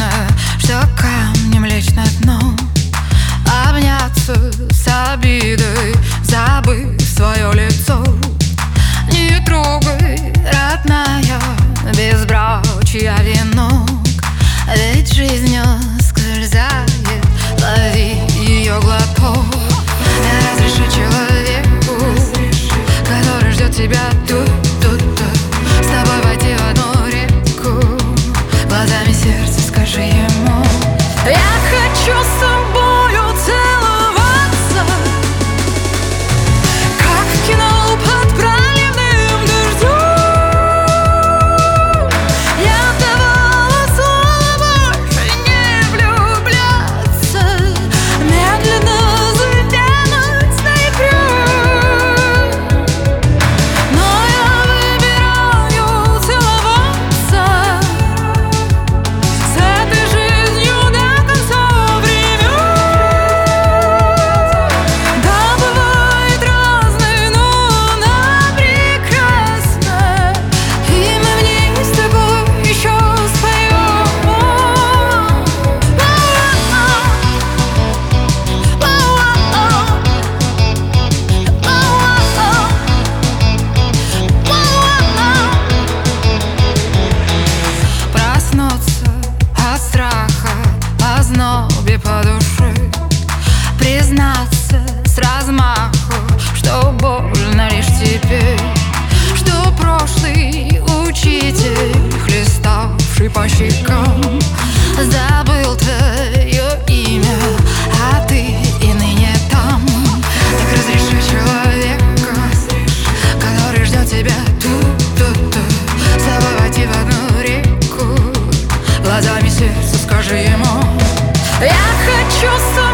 время, что камнем лечь на дно, обняться с обидой, забыв свое лицо. Не трогай, родная, безбрачия венок, ведь жизнь скользает, лови ее глоток. Я разрешу человеку, который ждет тебя тут, с тобой войти в одну реку, глазами сердца скажи ему: я хочу с тобою целоваться, как в кино под проливным дождем. Я давала слово больше не влюбляться, медленно заденуть ноябрем. Но я выбираю целоваться с этой жизнью до конца времен. Да, бывает разной, но она прекрасна, и мы в ней с тобой еще споем. Проснуться от страха, ознобе по душе, признаться с размаху, что больно лишь теперь, что прошлый учитель, хлеставший по щекам, забыл твое имя, а ты и ныне там. Так разреши человека, который ждет тебя тут, с тобой войти в одну реку, глазами сердца скажи ему: я хочу с тобой